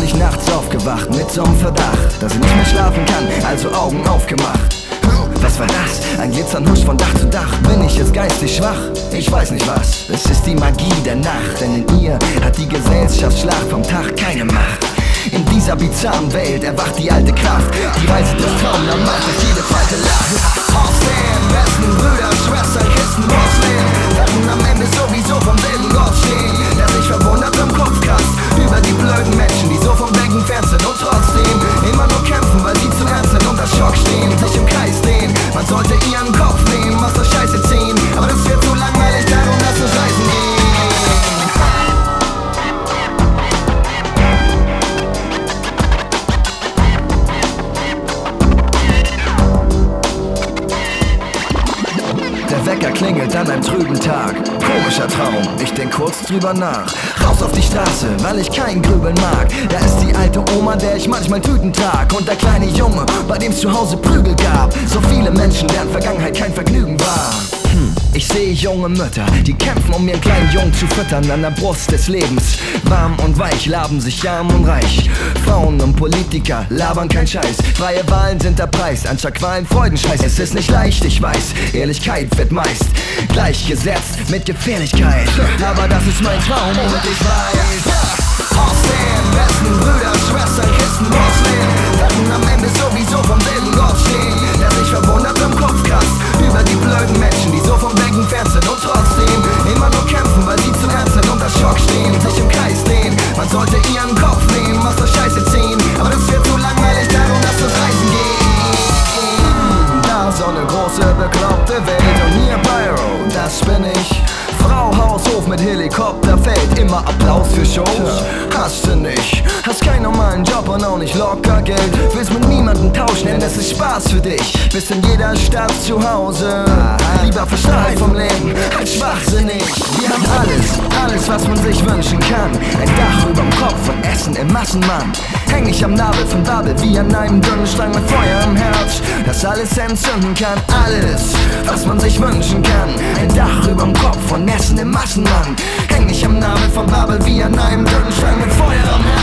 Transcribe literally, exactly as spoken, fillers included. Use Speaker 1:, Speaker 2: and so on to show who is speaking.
Speaker 1: ich nachts aufgewacht mit so'm Verdacht, dass ich nicht mehr schlafen kann, also Augen aufgemacht. Was war das? Ein Glitzern huscht von Dach zu Dach. Bin ich jetzt geistig schwach? Ich weiß nicht was. Es ist die Magie der Nacht, denn in ihr hat die Gesellschaftsschlag vom Tag keine Macht. In dieser bizarren Welt erwacht die alte Kraft. Die Reise des Traums, dann macht es jede zweite lacht. Aufstehen, besten Brüder, Schwestern, Kisten, Muslim, werden am Ende sowieso vom selben Gott stehen, der sich verwundert im Kopf kratzt über die blöden Menschen, die so vom Becken fern sind und trotzdem immer nur kämpfen, weil sie zu ernst sind, unter Schock stehen, sich im Kreis drehen. Man sollte ihren Kopf nehmen, aus der Scheiße ziehen, aber das wird zu langweilig, darum lass uns reisen gehen. Der Wecker klingelt an einem trüben Tag. Komischer Traum, ich denk kurz drüber nach. Raus auf die Straße, weil ich kein Grübeln mag. Da ist die alte Oma, der ich manchmal Tüten trag. Und der kleine Junge, bei dem's zu Hause Prügel gab. So viele Menschen, deren Vergangenheit kein Vergnügen war. Hm. Ich sehe junge Mütter, die kämpfen, um ihren kleinen Jungen zu füttern an der Brust des Lebens. Warm und weich, laben sich arm und reich. Frauen und Politiker labern kein Scheiß. Freie Wahlen sind der Preis, anstatt Qualen Freudenscheiß. Es ist nicht leicht, ich weiß, Ehrlichkeit wird meist gleichgesetzt mit Gefährlichkeit. Aber das ist mein Traum und ich weiß, aus den besten Brüder, Schwestern, Kisten, Muslim, werden am Ende sowieso vom selben Gott stehen, der sich verwundert im Kopf kratzt über die blöden Menschen, die so vom Becken fern sind und trotzdem immer nur kämpfen, weil sie zu ernst sind, unter Schock stehen, sich im Kreis drehen. Man sollte ihren Kopf nehmen, aus der Scheiße ziehen, aber das wird zu langweilig, darum lasst uns reisen gehen. Da so eine große, bekloppte Welt und hier Pyro, das bin ich. Frau, Haus, Hof mit Helikopter, fällt immer Applaus für Shows. Hast du nicht, hast keinen normalen Job und auch nicht locker Geld. Willst mit niemandem tauschen, denn es ist Spaß für dich. Bist in jeder Stadt zu Hause, lieber verstrahlt vom Leben als schwachsinnig. Wir haben alles, alles was man sich wünschen kann. Ein Dach überm Kopf und Essen im Massenmann. Häng ich am Nabel von Babel wie an einem dünnen Strang mit Feuer im Herz, das alles entzünden kann. Alles, was man sich wünschen kann. Ein Dach überm Kopf und Essen im Massenmann. Häng ich am Nabel von Babel wie an einem dünnen Strang mit Feuer im Herz.